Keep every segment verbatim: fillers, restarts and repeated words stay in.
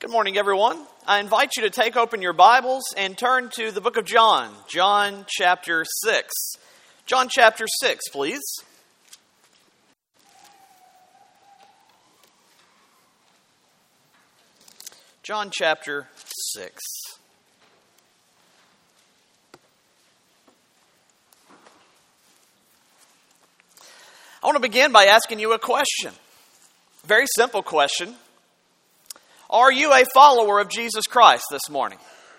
Good morning, everyone. I invite you to take open your Bibles and turn to the book of John, John chapter six. John chapter six, please. John chapter six. I want to begin by asking you a question. Very simple question. Are you a follower of Jesus Christ this morning?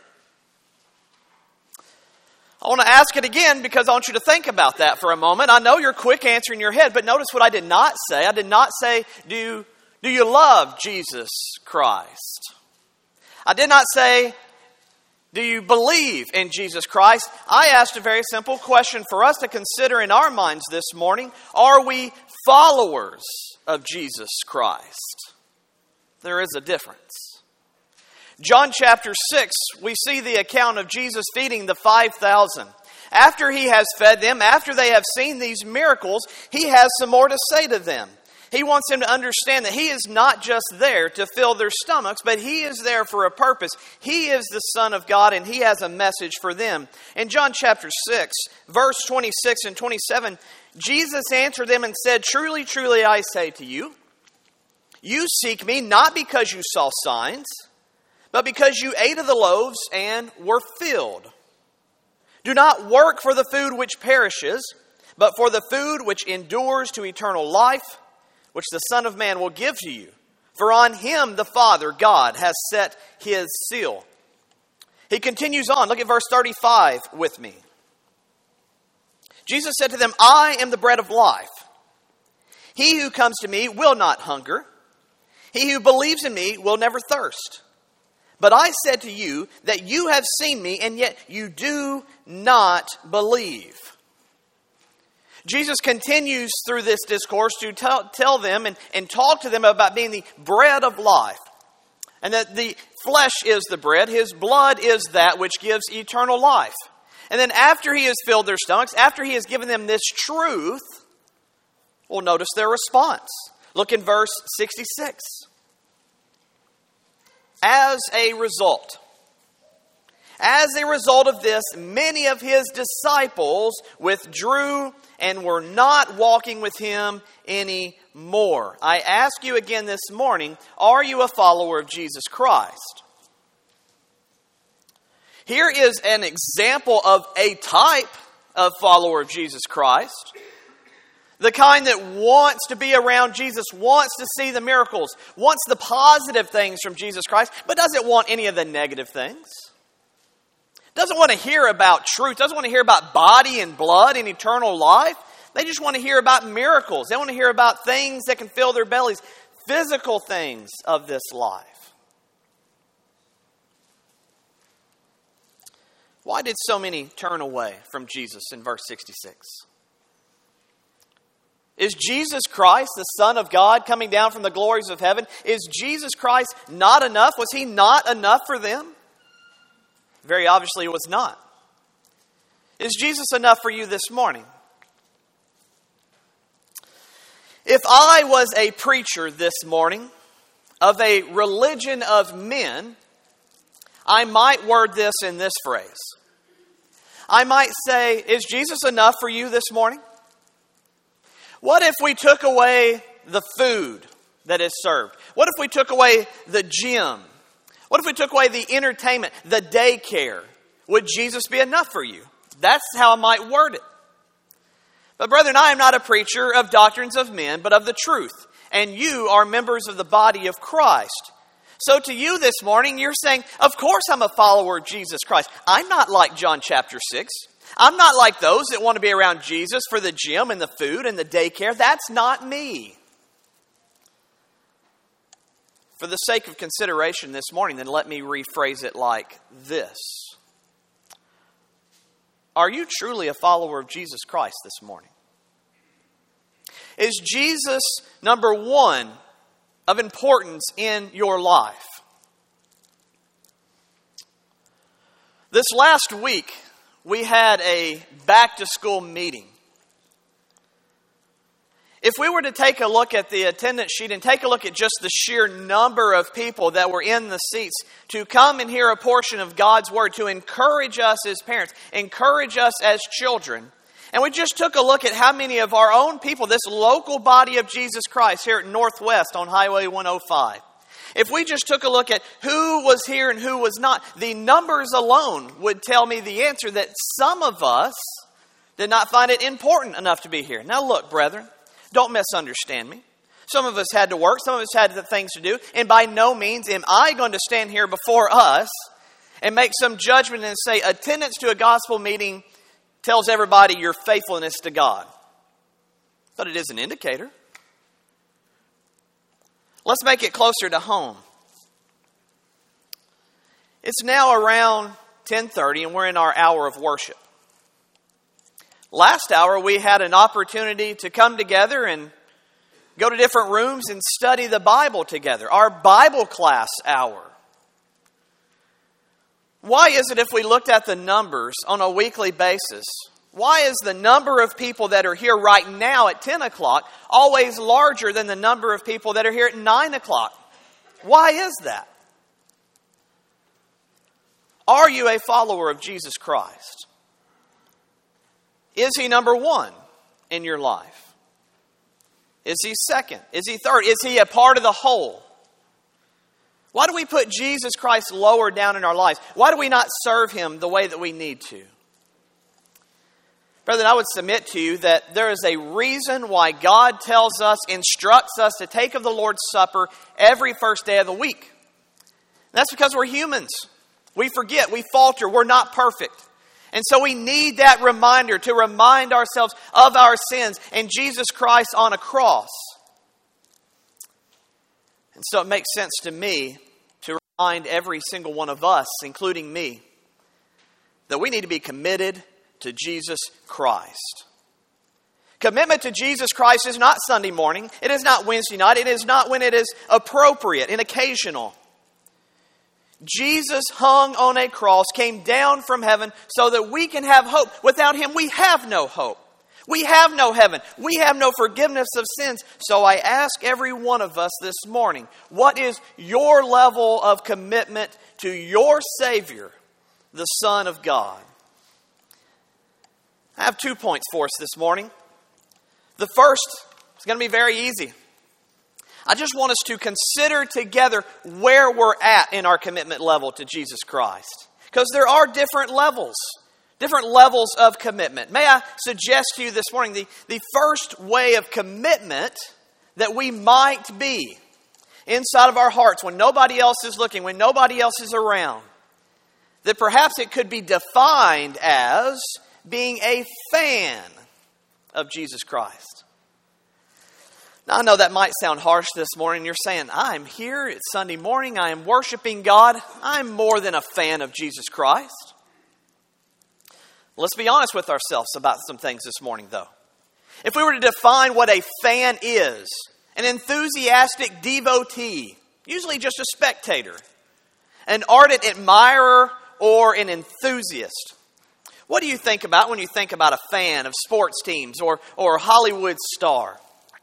I want to ask it again because I want you to think about that for a moment. I know you're quick answer in your head, but notice what I did not say. I did not say, do you, do you love Jesus Christ? I did not say, do you believe in Jesus Christ? I asked a very simple question for us to consider in our minds this morning. Are we followers of Jesus Christ? There is a difference. John chapter six, we see the account of Jesus feeding the five thousand. After he has fed them, after they have seen these miracles, he has some more to say to them. He wants them to understand that he is not just there to fill their stomachs, but he is there for a purpose. He is the Son of God, and he has a message for them. In John chapter six, verse twenty-six and twenty-seven, Jesus answered them and said, "Truly, truly, I say to you, you seek me not because you saw signs, but because you ate of the loaves and were filled. Do not work for the food which perishes, but for the food which endures to eternal life, which the Son of Man will give to you. For on him the Father, God, has set his seal." He continues on. Look at verse thirty-five with me. Jesus said to them, "I am the bread of life. He who comes to me will not hunger. He who believes in me will never thirst. But I said to you that you have seen me, and yet you do not believe." Jesus continues through this discourse to tell, tell them and, and talk to them about being the bread of life. And that the flesh is the bread, his blood is that which gives eternal life. And then after he has filled their stomachs, after he has given them this truth, well, notice their response. Look in verse sixty-six. As a result, as a result of this, many of his disciples withdrew and were not walking with him anymore. I ask you again this morning, are you a follower of Jesus Christ? Here is an example of a type of follower of Jesus Christ. The kind that wants to be around Jesus, wants to see the miracles, wants the positive things from Jesus Christ, but doesn't want any of the negative things. Doesn't want to hear about truth, doesn't want to hear about body and blood and eternal life. They just want to hear about miracles. They want to hear about things that can fill their bellies, physical things of this life. Why did so many turn away from Jesus in verse sixty-six? Is Jesus Christ, the Son of God, coming down from the glories of heaven? Is Jesus Christ not enough? Was he not enough for them? Very obviously it was not. Is Jesus enough for you this morning? If I was a preacher this morning of a religion of men, I might word this in this phrase. I might say, is Jesus enough for you this morning? What if we took away the food that is served? What if we took away the gym? What if we took away the entertainment, the daycare? Would Jesus be enough for you? That's how I might word it. But brethren, I am not a preacher of doctrines of men, but of the truth. And you are members of the body of Christ. So to you this morning, you're saying, of course I'm a follower of Jesus Christ. I'm not like John chapter six. I'm not like those that want to be around Jesus for the gym and the food and the daycare. That's not me. For the sake of consideration this morning, then let me rephrase it like this. Are you truly a follower of Jesus Christ this morning? Is Jesus number one of importance in your life? This last week, we had a back-to-school meeting. If we were to take a look at the attendance sheet and take a look at just the sheer number of people that were in the seats to come and hear a portion of God's Word, to encourage us as parents, encourage us as children, and we just took a look at how many of our own people, this local body of Jesus Christ here at Northwest on Highway one oh five, if we just took a look at who was here and who was not, the numbers alone would tell me the answer that some of us did not find it important enough to be here. Now look, brethren, don't misunderstand me. Some of us had to work. Some of us had things to do. And by no means am I going to stand here before us and make some judgment and say attendance to a gospel meeting tells everybody your faithfulness to God. But it is an indicator. Let's make it closer to home. It's now around ten thirty and we're in our hour of worship. Last hour, we had an opportunity to come together and go to different rooms and study the Bible together. Our Bible class hour. Why is it if we looked at the numbers on a weekly basis, why is the number of people that are here right now at ten o'clock always larger than the number of people that are here at nine o'clock? Why is that? Are you a follower of Jesus Christ? Is He number one in your life? Is He second? Is He third? Is He a part of the whole? Why do we put Jesus Christ lower down in our lives? Why do we not serve Him the way that we need to? Brethren, I would submit to you that there is a reason why God tells us, instructs us to take of the Lord's Supper every first day of the week. And that's because we're humans. We forget, we falter, we're not perfect. And so we need that reminder to remind ourselves of our sins and Jesus Christ on a cross. And so it makes sense to me to remind every single one of us, including me, that we need to be committed to Jesus Christ. Commitment to Jesus Christ is not Sunday morning. It is not Wednesday night. It is not when it is appropriate and occasional. Jesus hung on a cross, came down from heaven so that we can have hope. Without Him, we have no hope. We have no heaven. We have no forgiveness of sins. So I ask every one of us this morning, what is your level of commitment to your Savior, the Son of God? I have two points for us this morning. The first is going to be very easy. I just want us to consider together where we're at in our commitment level to Jesus Christ. Because there are different levels, different levels of commitment. May I suggest to you this morning the, the first way of commitment that we might be inside of our hearts when nobody else is looking, when nobody else is around, that perhaps it could be defined as being a fan of Jesus Christ. Now, I know that might sound harsh this morning. You're saying, I'm here, it's Sunday morning, I am worshiping God. I'm more than a fan of Jesus Christ. Let's be honest with ourselves about some things this morning, though. If we were to define what a fan is, an enthusiastic devotee, usually just a spectator, an ardent admirer, or an enthusiast, what do you think about when you think about a fan of sports teams or, or a Hollywood star?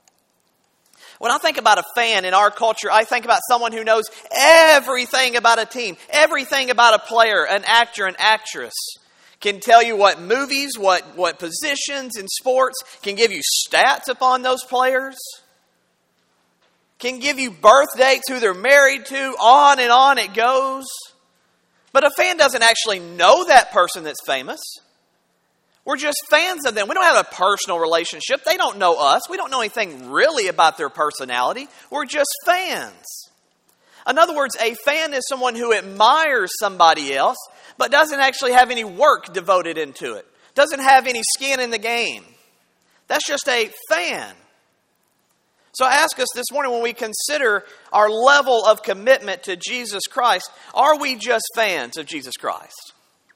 When I think about a fan in our culture, I think about someone who knows everything about a team, everything about a player, an actor, an actress. Can tell you what movies, what, what positions in sports, can give you stats upon those players, can give you birth dates, who they're married to, on and on it goes. But a fan doesn't actually know that person that's famous. We're just fans of them. We don't have a personal relationship. They don't know us. We don't know anything really about their personality. We're just fans. In other words, a fan is someone who admires somebody else, but doesn't actually have any work devoted into it. Doesn't have any skin in the game. That's just a fan. So I ask us this morning, when we consider our level of commitment to Jesus Christ, are we just fans of Jesus Christ?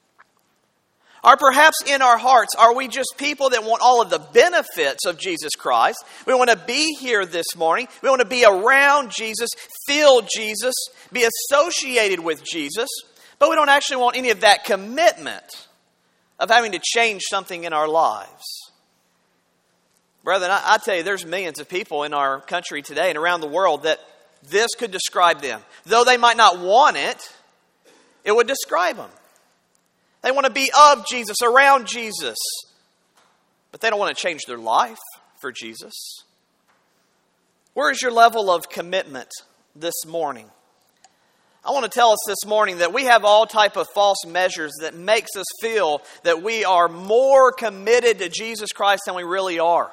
Or perhaps in our hearts, are we just people that want all of the benefits of Jesus Christ? We want to be here this morning. We want to be around Jesus, feel Jesus, be associated with Jesus. But we don't actually want any of that commitment of having to change something in our lives. Brethren, I, I tell you, there's millions of people in our country today and around the world that this could describe them. Though they might not want it, it would describe them. They want to be of Jesus, around Jesus, but they don't want to change their life for Jesus. Where is your level of commitment this morning? I want to tell us this morning that we have all type of false measures that makes us feel that we are more committed to Jesus Christ than we really are.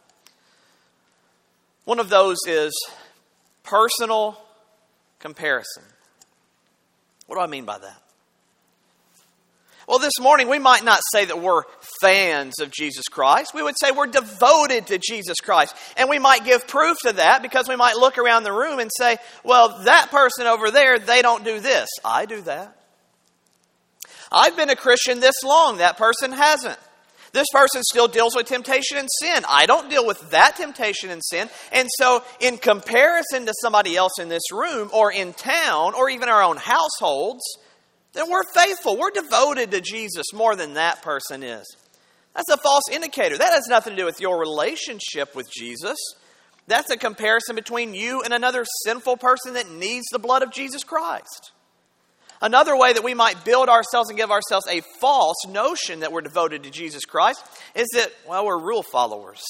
One of those is personal comparison. What do I mean by that? Well, this morning we might not say that we're fans of Jesus Christ. We would say we're devoted to Jesus Christ. And we might give proof to that because we might look around the room and say, well, that person over there, they don't do this. I do that. I've been a Christian this long. That person hasn't. This person still deals with temptation and sin. I don't deal with that temptation and sin. And so in comparison to somebody else in this room or in town or even our own households, then we're faithful. We're devoted to Jesus more than that person is. That's a false indicator. That has nothing to do with your relationship with Jesus. That's a comparison between you and another sinful person that needs the blood of Jesus Christ. Another way that we might build ourselves and give ourselves a false notion that we're devoted to Jesus Christ is that, well, we're rule followers.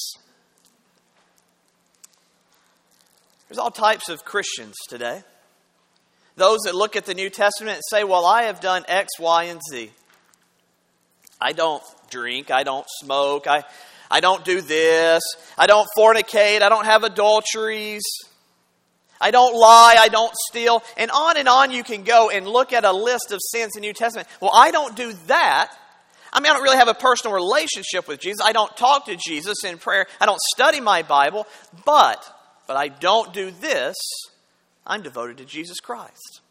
There's all types of Christians today. Those that look at the New Testament and say, well, I have done X, Y, and Z. I don't drink. I don't smoke. I, I don't do this. I don't fornicate. I don't have adulteries. I don't lie. I don't steal. And on and on you can go and look at a list of sins in the New Testament. Well, I don't do that. I mean, I don't really have a personal relationship with Jesus. I don't talk to Jesus in prayer. I don't study my Bible. But, but I don't do this. I'm devoted to Jesus Christ.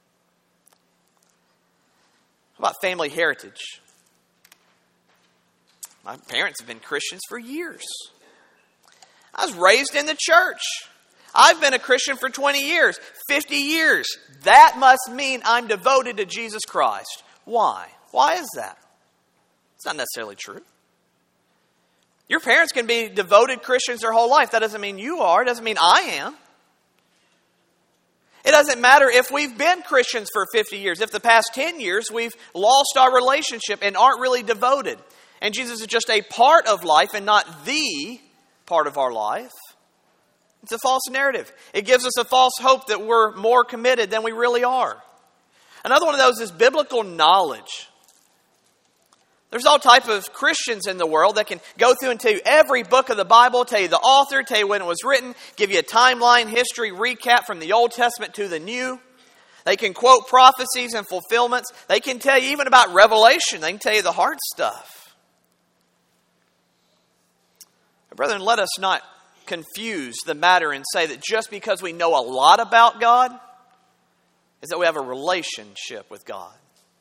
How about family heritage? My parents have been Christians for years. I was raised in the church. I've been a Christian for twenty years, fifty years. That must mean I'm devoted to Jesus Christ. Why? Why is that? It's not necessarily true. Your parents can be devoted Christians their whole life. That doesn't mean you are. It doesn't mean I am. It doesn't matter if we've been Christians for fifty years. If the past ten years we've lost our relationship and aren't really devoted. And Jesus is just a part of life and not the part of our life. It's a false narrative. It gives us a false hope that we're more committed than we really are. Another one of those is biblical knowledge. There's all type of Christians in the world that can go through and tell you every book of the Bible, tell you the author, tell you when it was written, give you a timeline, history, recap from the Old Testament to the New. They can quote prophecies and fulfillments. They can tell you even about Revelation. They can tell you the hard stuff. But brethren, let us not confuse the matter and say that just because we know a lot about God is that we have a relationship with God.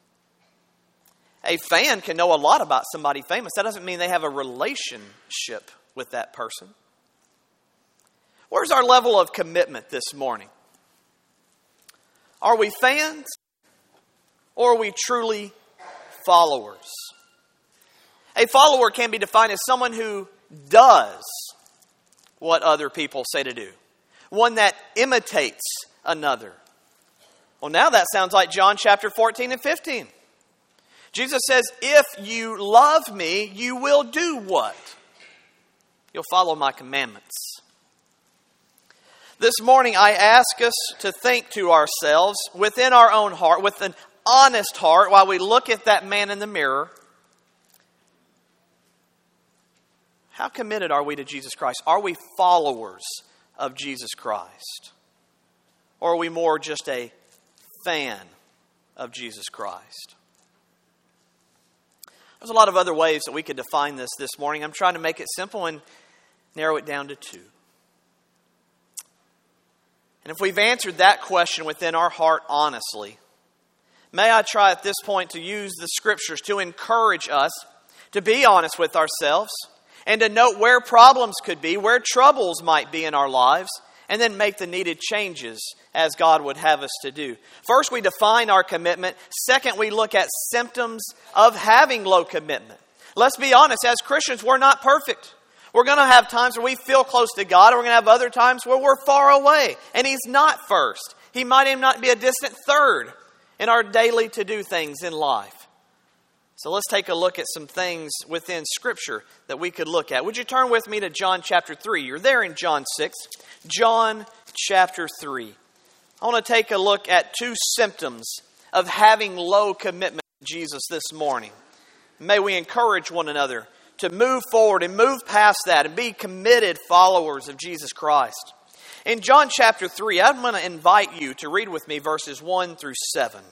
A fan can know a lot about somebody famous. That doesn't mean they have a relationship with that person. Where's our level of commitment this morning? Are we fans or are we truly followers? A follower can be defined as someone who does what other people say to do. One that imitates another. Well, now that sounds like John chapter fourteen and fifteen. Jesus says, if you love me, you will do what? You'll follow my commandments. This morning, I ask us to think to ourselves within our own heart, with an honest heart, while we look at that man in the mirror, how committed are we to Jesus Christ? Are we followers of Jesus Christ? Or are we more just a fan of Jesus Christ? There's a lot of other ways that we could define this this morning. I'm trying to make it simple and narrow it down to two. And if we've answered that question within our heart honestly, may I try at this point to use the Scriptures to encourage us to be honest with ourselves and to note where problems could be, where troubles might be in our lives, and then make the needed changes as God would have us to do. First, we define our commitment. Second, we look at symptoms of having low commitment. Let's be honest, as Christians, we're not perfect. We're going to have times where we feel close to God, and we're going to have other times where we're far away, and He's not first. He might even not be a distant third in our daily to-do things in life. So let's take a look at some things within Scripture that we could look at. Would you turn with me to John chapter three? You're there in John six. John chapter three. I want to take a look at two symptoms of having low commitment to Jesus this morning. May we encourage one another to move forward and move past that and be committed followers of Jesus Christ. In John chapter three, I'm going to invite you to read with me verses one through seven.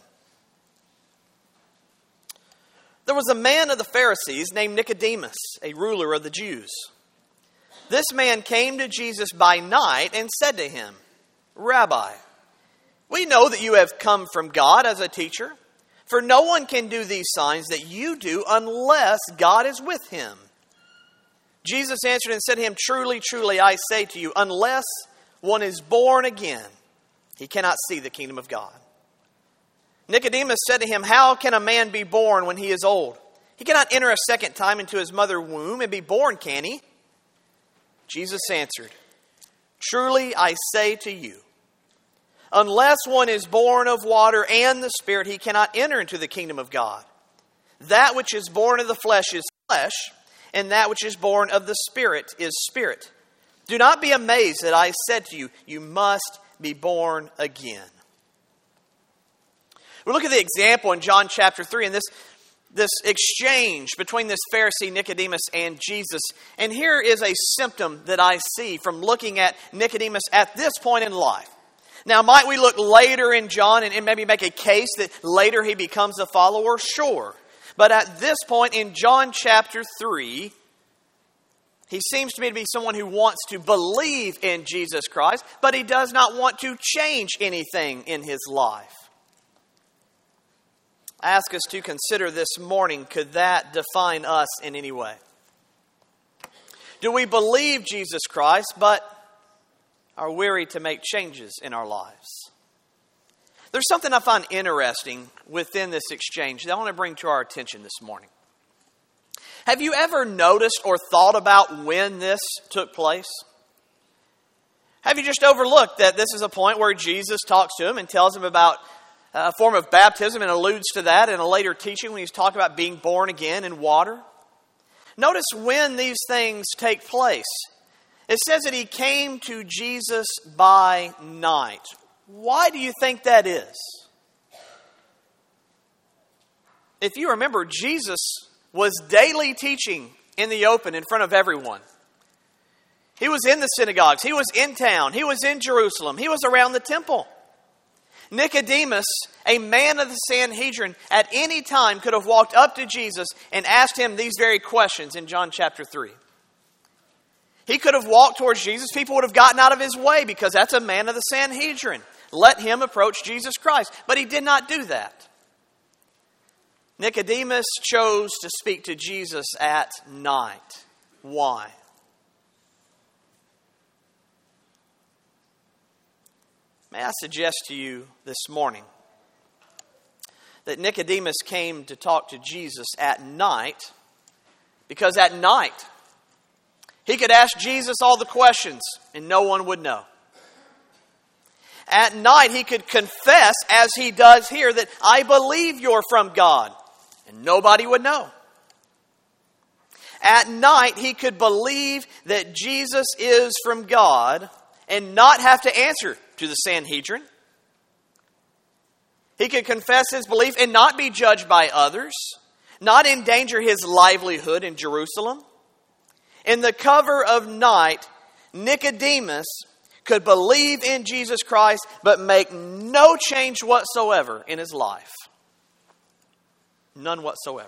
There was a man of the Pharisees named Nicodemus, a ruler of the Jews. This man came to Jesus by night and said to him, Rabbi, we know that you have come from God as a teacher, for no one can do these signs that you do unless God is with him. Jesus answered and said to him, Truly, truly, I say to you, unless one is born again, he cannot see the kingdom of God. Nicodemus said to him, How can a man be born when he is old? He cannot enter a second time into his mother's womb and be born, can he? Jesus answered, Truly I say to you, unless one is born of water and the Spirit, he cannot enter into the kingdom of God. That which is born of the flesh is flesh, and that which is born of the Spirit is spirit. Do not be amazed that I said to you, you must be born again. We look at the example in John chapter three, and this, this exchange between this Pharisee Nicodemus and Jesus. And here is a symptom that I see from looking at Nicodemus at this point in life. Now, might we look later in John and, and maybe make a case that later he becomes a follower? Sure. But at this point in John chapter three, he seems to me to be someone who wants to believe in Jesus Christ, but he does not want to change anything in his life. I ask us to consider this morning, could that define us in any way? Do we believe Jesus Christ, but are weary to make changes in our lives? There's something I find interesting within this exchange that I want to bring to our attention this morning. Have you ever noticed or thought about when this took place? Have you just overlooked that this is a point where Jesus talks to him and tells him about a form of baptism and alludes to that in a later teaching when he's talking about being born again in water? Notice when these things take place. It says that he came to Jesus by night. Why do you think that is? If you remember, Jesus was daily teaching in the open in front of everyone. He was in the synagogues. He was in town. He was in Jerusalem. He was around the temple. Nicodemus, a man of the Sanhedrin, at any time could have walked up to Jesus and asked him these very questions in John chapter three. He could have walked towards Jesus. People would have gotten out of his way because that's a man of the Sanhedrin. Let him approach Jesus Christ. But he did not do that. Nicodemus chose to speak to Jesus at night. Why? May I suggest to you this morning that Nicodemus came to talk to Jesus at night because at night he could ask Jesus all the questions and no one would know. At night he could confess, as he does here, that I believe you're from God, and nobody would know. At night he could believe that Jesus is from God and not have to answer to the Sanhedrin. He could confess his belief and not be judged by others, not endanger his livelihood in Jerusalem. In the cover of night, Nicodemus could believe in Jesus Christ but make no change whatsoever in his life. None whatsoever.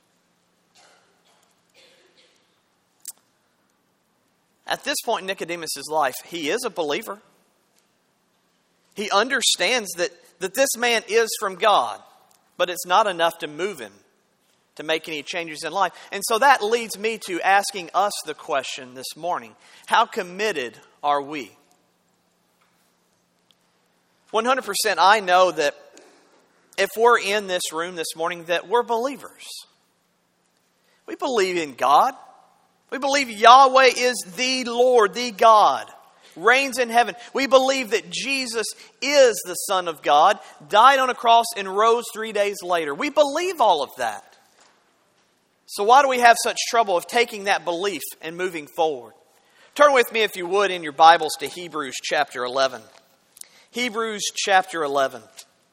At this point in Nicodemus' life, he is a believer. He understands that, that this man is from God, but it's not enough to move him to make any changes in life. And so that leads me to asking us the question this morning. How committed are we? one hundred percent I know that if we're in this room this morning, that we're believers. We believe in God. We believe Yahweh is the Lord, the God, reigns in heaven. We believe that Jesus is the Son of God, died on a cross and rose three days later. We believe all of that. So why do we have such trouble of taking that belief and moving forward? Turn with me, if you would, in your Bibles to Hebrews chapter eleven. Hebrews chapter eleven.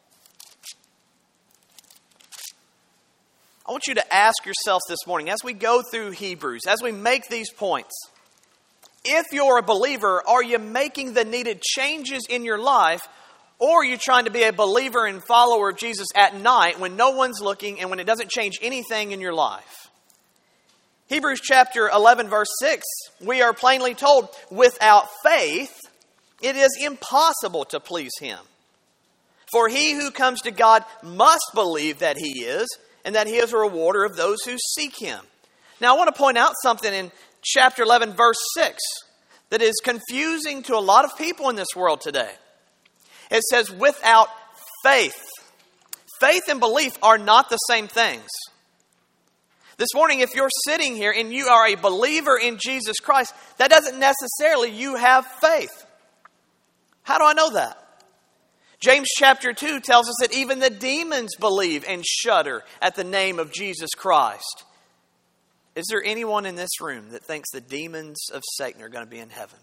I want you to ask yourself this morning, as we go through Hebrews, as we make these points, if you're a believer, are you making the needed changes in your life, or are you trying to be a believer and follower of Jesus at night when no one's looking and when it doesn't change anything in your life? Hebrews chapter eleven, verse six, we are plainly told, without faith, it is impossible to please Him. For he who comes to God must believe that He is, and that He is a rewarder of those who seek Him. Now I want to point out something in chapter eleven, verse six, that is confusing to a lot of people in this world today. It says, without faith. Faith and belief are not the same things. This morning, if you're sitting here and you are a believer in Jesus Christ, that doesn't necessarily you have faith. How do I know that? James chapter two tells us that even the demons believe and shudder at the name of Jesus Christ. Is there anyone in this room that thinks the demons of Satan are going to be in heaven?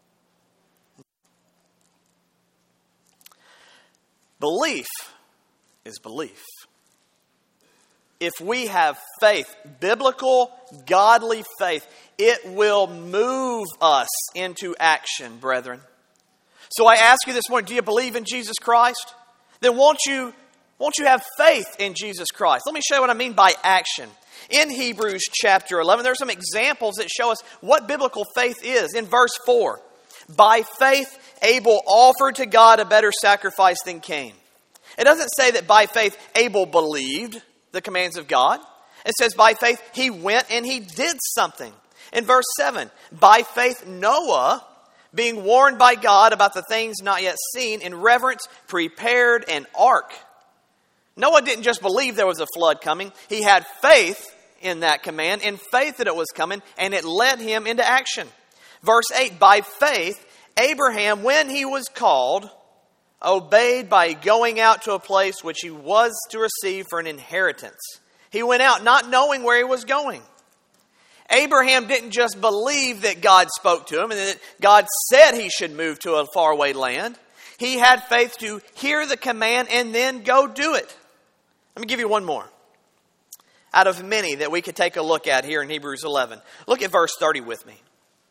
Belief is belief. If we have faith, biblical, godly faith, it will move us into action, brethren. So I ask you this morning, do you believe in Jesus Christ? Then won't you, won't you have faith in Jesus Christ? Let me show you what I mean by action. In Hebrews chapter eleven, there are some examples that show us what biblical faith is. In verse four, by faith Abel offered to God a better sacrifice than Cain. It doesn't say that by faith Abel believed the commands of God. It says by faith he went and he did something. In verse seven, by faith Noah, being warned by God about the things not yet seen, in reverence prepared an ark. Noah didn't just believe there was a flood coming. He had faith in that command, in faith that it was coming, and it led him into action. Verse eight, by faith Abraham, when he was called, obeyed by going out to a place which he was to receive for an inheritance. He went out not knowing where he was going. Abraham didn't just believe that God spoke to him and that God said he should move to a faraway land. He had faith to hear the command and then go do it. Let me give you one more out of many that we could take a look at here in Hebrews eleven. Look at verse thirty with me.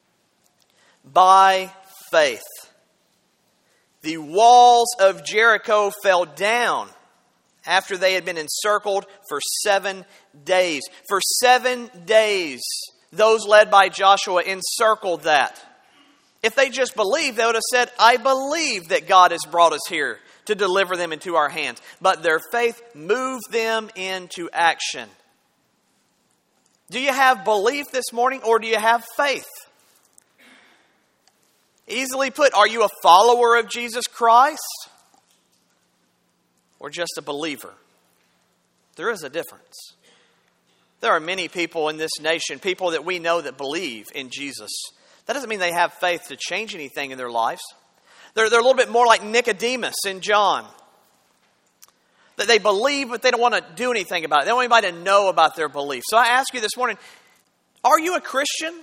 By faith, the walls of Jericho fell down after they had been encircled for seven days. For seven days, those led by Joshua encircled that. If they just believed, they would have said, I believe that God has brought us here to deliver them into our hands. But their faith moved them into action. Do you have belief this morning, or do you have faith? Easily put, are you a follower of Jesus Christ or just a believer? There is a difference. There are many people in this nation, people that we know that believe in Jesus. That doesn't mean they have faith to change anything in their lives. They're, they're a little bit more like Nicodemus in John. That they believe, but they don't want to do anything about it. They don't want anybody to know about their belief. So I ask you this morning, are you a Christian?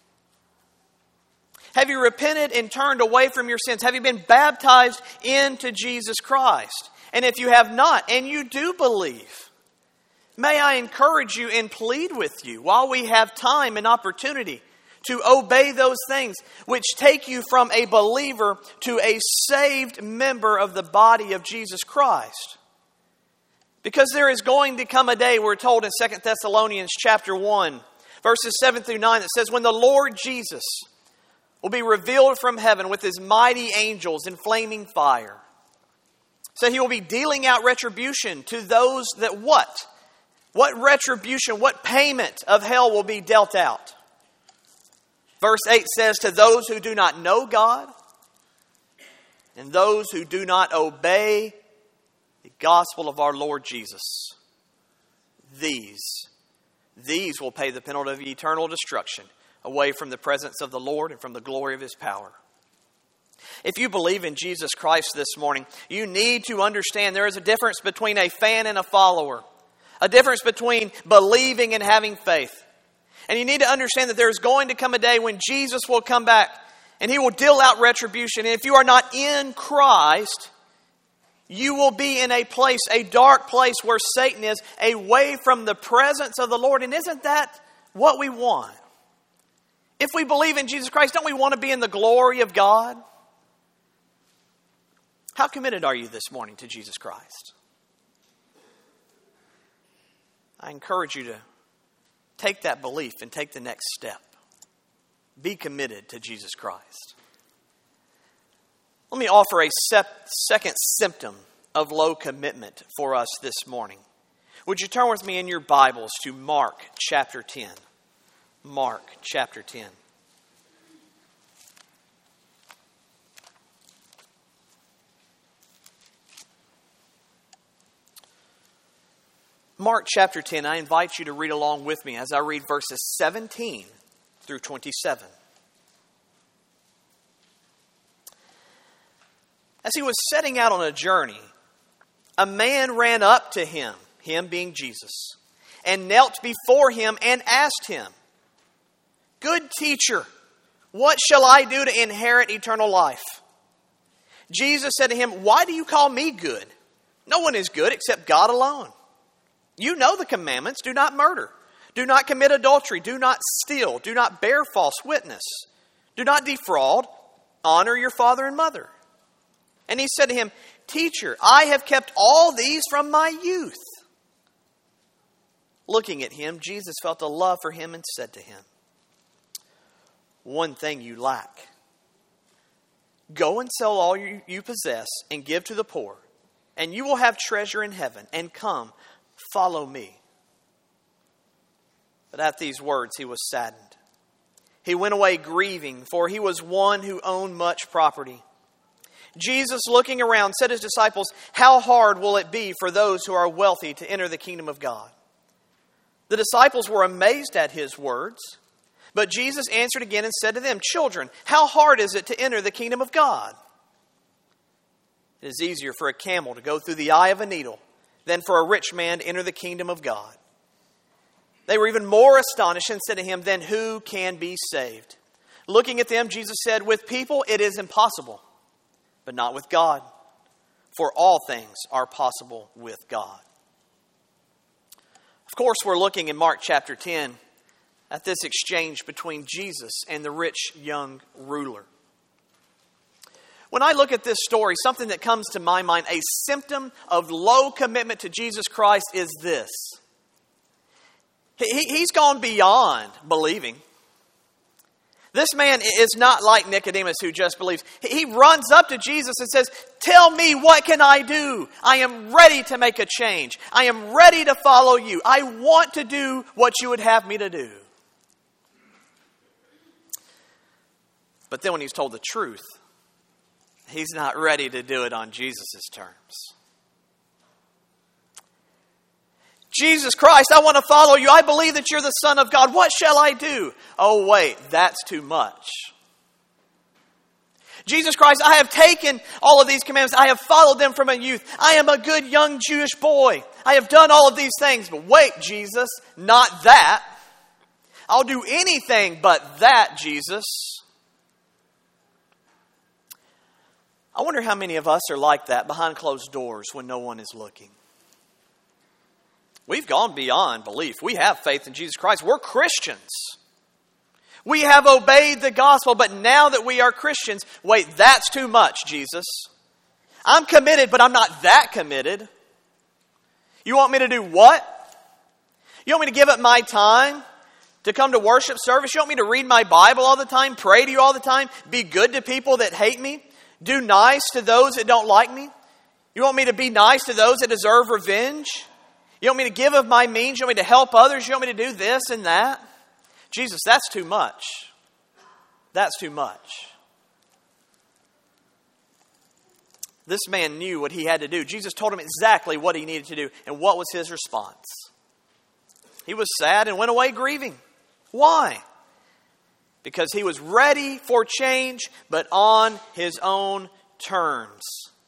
Have you repented and turned away from your sins? Have you been baptized into Jesus Christ? And if you have not, and you do believe, may I encourage you and plead with you while we have time and opportunity to obey those things which take you from a believer to a saved member of the body of Jesus Christ. Because there is going to come a day, we're told in Second Thessalonians chapter one, verses seven through nine, that says, when the Lord Jesus will be revealed from heaven with His mighty angels in flaming fire. So He will be dealing out retribution to those that what? What retribution, what payment of hell will be dealt out? Verse eight says, to those who do not know God and those who do not obey the gospel of our Lord Jesus, these, these will pay the penalty of eternal destruction, away from the presence of the Lord and from the glory of His power. If you believe in Jesus Christ this morning, you need to understand there is a difference between a fan and a follower. A difference between believing and having faith. And you need to understand that there is going to come a day when Jesus will come back and He will deal out retribution. And if you are not in Christ, you will be in a place, a dark place where Satan is, away from the presence of the Lord. And isn't that what we want? If we believe in Jesus Christ, don't we want to be in the glory of God? How committed are you this morning to Jesus Christ? I encourage you to take that belief and take the next step. Be committed to Jesus Christ. Let me offer a sep- second symptom of low commitment for us this morning. Would you turn with me in your Bibles to Mark chapter ten? Mark chapter ten. Mark chapter ten, I invite you to read along with me as I read verses seventeen through twenty-seven. As He was setting out on a journey, a man ran up to Him, Him being Jesus, and knelt before Him and asked Him, "Good teacher, what shall I do to inherit eternal life?" Jesus said to him, "Why do you call me good? No one is good except God alone. You know the commandments. Do not murder. Do not commit adultery. Do not steal. Do not bear false witness. Do not defraud. Honor your father and mother." And he said to him, "Teacher, I have kept all these from my youth." Looking at him, Jesus felt a love for him and said to him, "One thing you lack. Go and sell all you, you possess and give to the poor, and you will have treasure in heaven. And come, follow me." But at these words he was saddened. He went away grieving, for he was one who owned much property. Jesus, looking around, said to his disciples, "How hard will it be for those who are wealthy to enter the kingdom of God?" The disciples were amazed at his words. But Jesus answered again and said to them, "Children, how hard is it to enter the kingdom of God? It is easier for a camel to go through the eye of a needle than for a rich man to enter the kingdom of God." They were even more astonished and said to him, "Then who can be saved?" Looking at them, Jesus said, "With people it is impossible, but not with God. For all things are possible with God." Of course, we're looking in Mark chapter ten at this exchange between Jesus and the rich young ruler. When I look at this story, something that comes to my mind, a symptom of low commitment to Jesus Christ, is this. He, he's gone beyond believing. This man is not like Nicodemus who just believes. He runs up to Jesus and says, "Tell me, what can I do? I am ready to make a change. I am ready to follow you. I want to do what you would have me to do." But then when he's told the truth, he's not ready to do it on Jesus' terms. "Jesus Christ, I want to follow you. I believe that you're the Son of God. What shall I do?" "Oh, wait, that's too much." "Jesus Christ, I have taken all of these commandments. I have followed them from my youth. I am a good young Jewish boy. I have done all of these things." "But wait, Jesus, not that. I'll do anything but that, Jesus." I wonder how many of us are like that behind closed doors when no one is looking. We've gone beyond belief. We have faith in Jesus Christ. We're Christians. We have obeyed the gospel, but now that we are Christians, wait, that's too much, Jesus. I'm committed, but I'm not that committed. You want me to do what? You want me to give up my time to come to worship service? You want me to read my Bible all the time, pray to you all the time, be good to people that hate me, do nice to those that don't like me? You want me to be nice to those that deserve revenge? You want me to give of my means? You want me to help others? You want me to do this and that? Jesus, that's too much. That's too much. This man knew what he had to do. Jesus told him exactly what he needed to do. And what was his response? He was sad and went away grieving. Why? because he was ready for change, but on his own terms.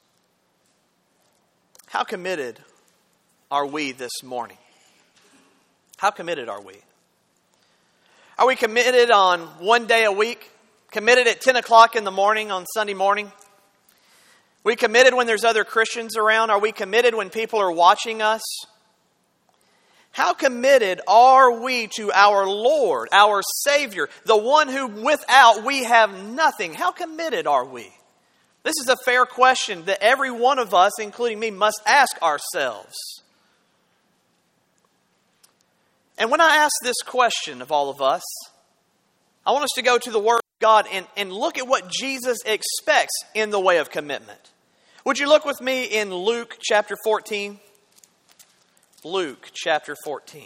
How committed are we this morning? How committed are we? Are we committed on one day a week? Committed at ten o'clock in the morning on Sunday morning? We committed when there's other Christians around? Are we committed when people are watching us? How committed are we to our Lord, our Savior, the one who without we have nothing? How committed are we? This is a fair question that every one of us, including me, must ask ourselves. And when I ask this question of all of us, I want us to go to the Word of God and, and look at what Jesus expects in the way of commitment. Would you look with me in Luke chapter fourteen? Luke chapter fourteen.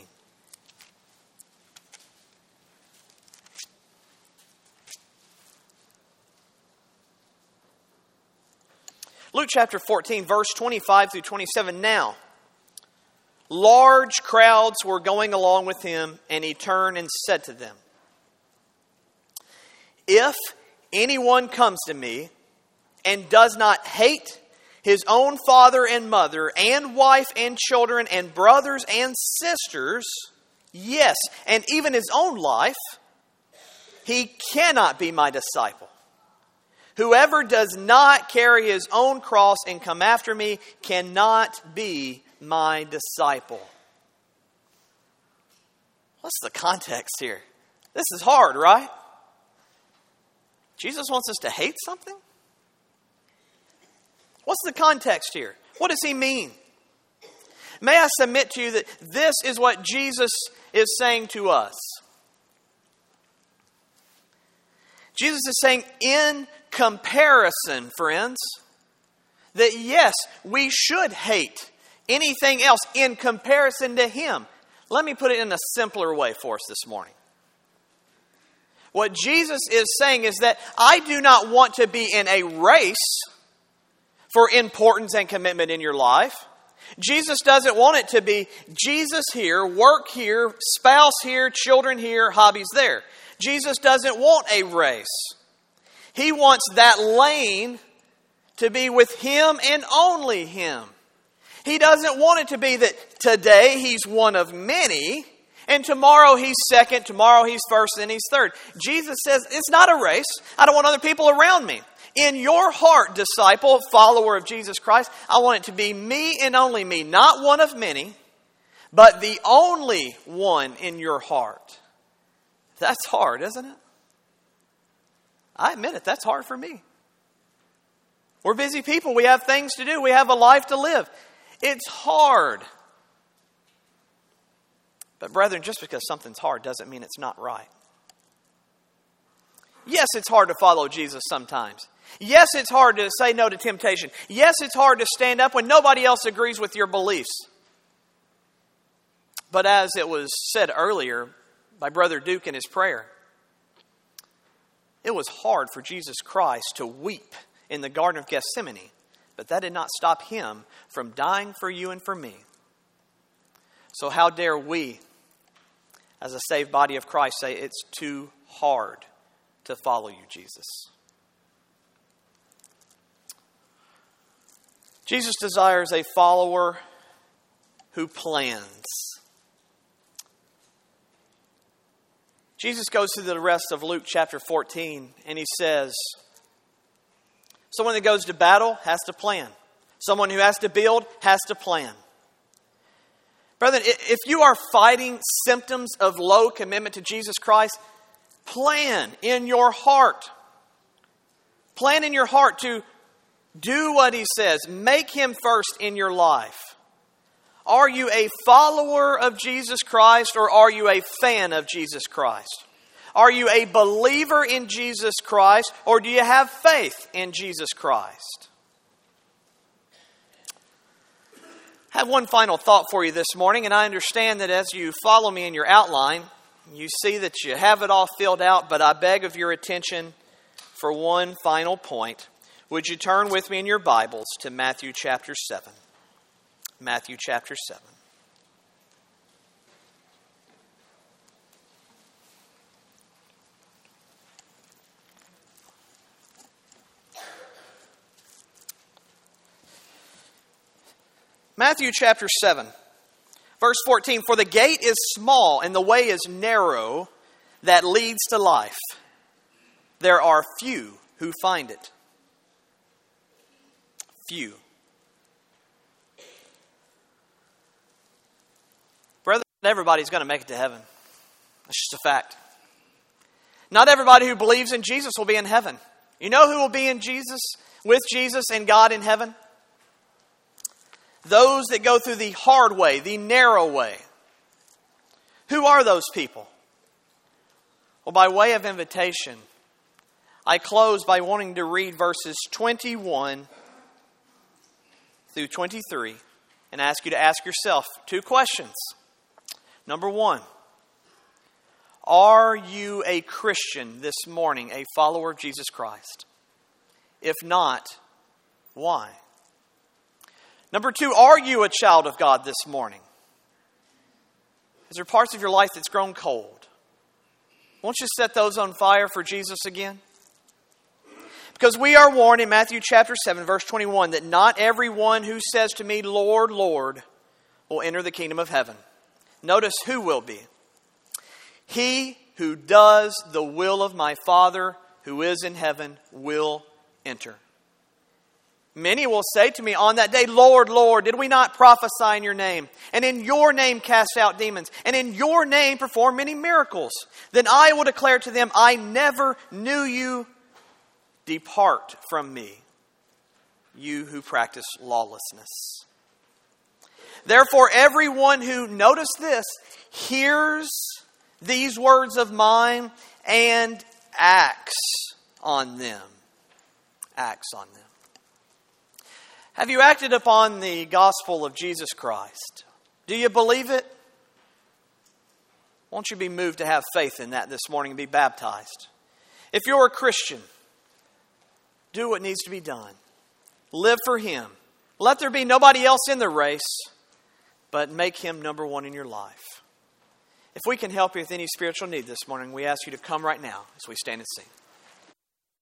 Luke chapter fourteen, verse twenty-five through twenty-seven. Now, large crowds were going along with him, and he turned and said to them, "If anyone comes to me and does not hate his own father and mother and wife and children and brothers and sisters, yes, and even his own life, he cannot be my disciple. Whoever does not carry his own cross and come after me cannot be my disciple." What's the context here? This is hard, right? Jesus wants us to hate something? What's the context here? What does he mean? May I submit to you that this is what Jesus is saying to us. Jesus is saying, in comparison, friends, that yes, we should hate anything else in comparison to him. Let me put it in a simpler way for us this morning. What Jesus is saying is that I do not want to be in a race for importance and commitment in your life. Jesus doesn't want it to be Jesus here, work here, spouse here, children here, hobbies there. Jesus doesn't want a race. He wants that lane to be with him and only him. He doesn't want it to be that today he's one of many, and tomorrow he's second, tomorrow he's first, and he's third. Jesus says, it's not a race. I don't want other people around me. In your heart, disciple, follower of Jesus Christ, I want it to be me and only me. Not one of many, but the only one in your heart. That's hard, isn't it? I admit it, that's hard for me. We're busy people. We have things to do. We have a life to live. It's hard. But brethren, just because something's hard doesn't mean it's not right. Yes, it's hard to follow Jesus sometimes. Yes, it's hard to say no to temptation. Yes, it's hard to stand up when nobody else agrees with your beliefs. But as it was said earlier by Brother Duke in his prayer, it was hard for Jesus Christ to weep in the Garden of Gethsemane, but that did not stop him from dying for you and for me. So how dare we, as a saved body of Christ, say it's too hard to follow you, Jesus? Jesus desires a follower who plans. Jesus goes through the rest of Luke chapter fourteen, and he says, someone that goes to battle has to plan. Someone who has to build has to plan. Brethren, if you are fighting symptoms of low commitment to Jesus Christ, plan in your heart. Plan in your heart to do what he says. Make him first in your life. Are you a follower of Jesus Christ, or are you a fan of Jesus Christ? Are you a believer in Jesus Christ, or do you have faith in Jesus Christ? I have one final thought for you this morning, and I understand that as you follow me in your outline, you see that you have it all filled out, but I beg of your attention for one final point. Would you turn with me in your Bibles to Matthew chapter seven? Matthew chapter seven. Matthew chapter seven, verse fourteen. For the gate is small and the way is narrow that leads to life. There are few who find it. Few. Brother, not everybody's going to make it to heaven. That's just a fact. Not everybody who believes in Jesus will be in heaven. You know who will be in Jesus, with Jesus and God in heaven? Those that go through the hard way, the narrow way. Who are those people? Well, by way of invitation, I close by wanting to read verses twenty-one through twenty-three and ask you to ask yourself two questions. Number one, are you a Christian this morning, a follower of Jesus Christ? If not, why? Number two, are you a child of God this morning? Is there parts of your life that's grown cold? Won't you set those on fire for Jesus again? Because we are warned in Matthew chapter seven, verse twenty-one, that not everyone who says to me, Lord, Lord, will enter the kingdom of heaven. Notice who will be. He who does the will of my Father who is in heaven will enter. Many will say to me on that day, Lord, Lord, did we not prophesy in your name? And in your name cast out demons? And in your name perform many miracles? Then I will declare to them, I never knew you. Depart from me, you who practice lawlessness. Therefore, everyone who, notice this, hears these words of mine and acts on them. Acts on them. Have you acted upon the gospel of Jesus Christ? Do you believe it? Won't you be moved to have faith in that this morning and be baptized? If you're a Christian, do what needs to be done. Live for Him. Let there be nobody else in the race, but make Him number one in your life. If we can help you with any spiritual need this morning, we ask you to come right now as we stand and sing.